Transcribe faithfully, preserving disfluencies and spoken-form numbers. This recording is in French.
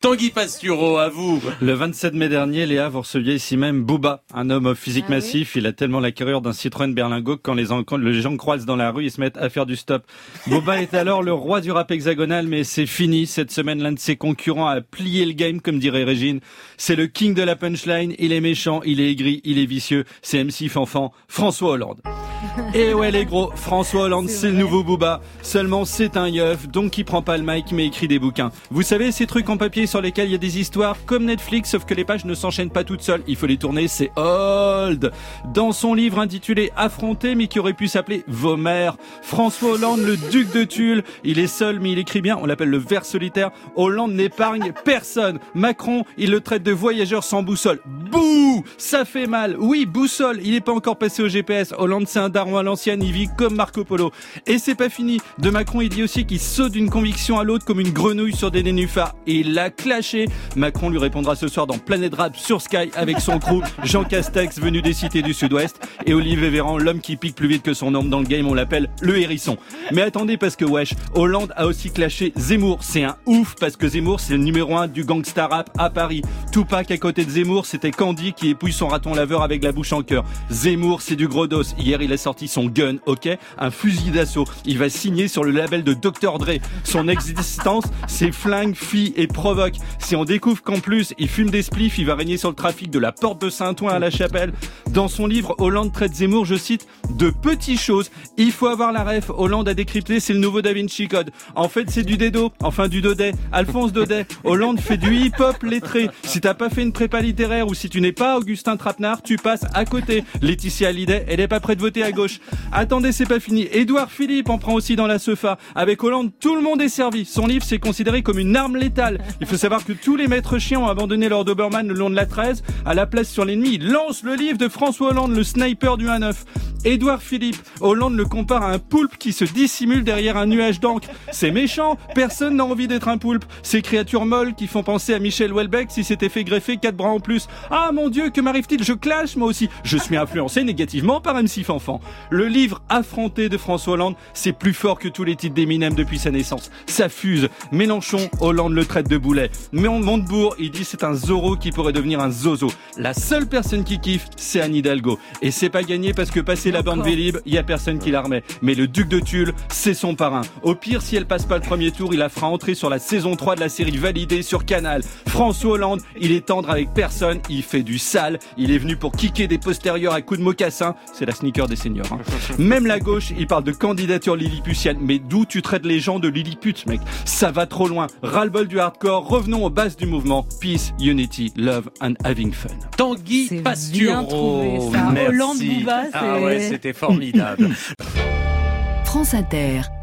Tanguy Pastureau, à vous. Le vingt-sept mai dernier, Léa, vous receviez ici même Booba, un homme au physique ah massif. Oui. Il a tellement la carrure d'un Citroën Berlingot que quand les, quand les gens croisent dans la rue, ils se mettent à faire du stop. Booba est alors le roi du rap hexagonal, mais c'est fini. Cette semaine, l'un de ses concurrents a plié le game, comme dirait Régine. C'est le king de la punchline. Il est méchant, il est aigri, il est vicieux. C'est M C Fanfan, François Hollande. Et ouais les gros, François Hollande, c'est, c'est le nouveau Booba. Seulement c'est un yeuf, donc il prend pas le mic mais écrit des bouquins. Vous savez ces trucs en papier sur lesquels il y a des histoires comme Netflix, sauf que les pages ne s'enchaînent pas toutes seules. Il faut les tourner, c'est old. Dans son livre intitulé Affronter, mais qui aurait pu s'appeler Vos mères, François Hollande, le duc de Tulle, il est seul mais il écrit bien, on l'appelle le ver solitaire. Hollande n'épargne personne. Macron, il le traite de voyageur sans boussole. Bouh, ça fait mal. Oui, boussole, il est pas encore passé au G P S. Hollande c'est un daron à l'ancienne, il vit comme Marco Polo. Et c'est pas fini. De Macron, il dit aussi qu'il saute d'une conviction à l'autre comme une grenouille sur des nénuphars. Et il l'a clashé. Macron lui répondra ce soir dans Planète Rap sur Sky avec son crew, Jean Castex venu des cités du Sud-Ouest et Olivier Véran, l'homme qui pique plus vite que son ombre dans le game, on l'appelle le hérisson. Mais attendez parce que wesh, Hollande a aussi clashé Zemmour. C'est un ouf parce que Zemmour c'est le numéro un du gangsta rap à Paris. Tupac à côté de Zemmour, c'était Candy qui épouille son raton laveur avec la bouche en cœur. Zemmour c'est du gros dos. Hier il a sorti son gun, ok, un fusil d'assaut. Il va signer sur le label de docteur Dre. Son existence, c'est flingue, fille et provoque. Si on découvre qu'en plus il fume des spliffs, il va régner sur le trafic de la porte de Saint-Ouen à la Chapelle. Dans son livre, Hollande traite Zemmour, je cite, de petites choses. Il faut avoir la ref. Hollande a décrypté, c'est le nouveau Da Vinci Code. En fait, c'est du Dedo, enfin du Daudet. Alphonse Daudet. Hollande fait du hip-hop lettré. Si t'as pas fait une prépa littéraire ou si tu n'es pas Augustin Trapenard, tu passes à côté. Laetitia Hallyday, elle est pas prête de voter à gauche. Attendez, c'est pas fini. Édouard Philippe en prend aussi dans la SEFA. Avec Hollande, tout le monde est servi. Son livre, c'est considéré comme une arme létale. Il faut savoir que tous les maîtres chiens ont abandonné leur Doberman le long de la treize. À la place sur l'ennemi, il lance le livre de François Hollande, le sniper du un neuf. Édouard Philippe, Hollande le compare à un poulpe qui se dissimule derrière un nuage d'encre. C'est méchant, personne n'a envie d'être un poulpe. Ces créatures molles qui font penser à Michel Houellebecq si s'était fait greffer quatre bras en plus. Ah mon Dieu, que m'arrive-t-il? Je clash moi aussi. Je suis influencé négativement par M C Fanfan. Le livre Affronter de François Hollande, c'est plus fort que tous les titres d'Eminem depuis sa naissance. Ça fuse. Mélenchon, Hollande le traite de boulet. Mais Montebourg, il dit c'est un Zorro qui pourrait devenir un Zozo. La seule personne qui kiffe, c'est Anne Hidalgo. Et c'est pas gagné parce que passer la borne Vélib, il y a personne qui la remet. Mais le duc de Tulle, c'est son parrain. Au pire, si elle passe pas le premier tour, il la fera entrer sur la saison trois de la série validée sur Canal. François Hollande, il est tendre avec personne, il fait du sale, il est venu pour kicker des postérieurs à coups de mocassin. C'est la sneaker des seniors. Hein. Même la gauche, il parle de candidature lilliputienne. Mais d'où tu traites les gens de lilliputes, mec? Ça va trop loin. Ras-le-bol du hardcore, revenons aux bases du mouvement. Peace, unity, love and having fun. Tanguy C'est Pastureau. bien trouvé, ça. Merci. Hollande Booba, c'est... Ah ouais, c'était formidable. France Inter.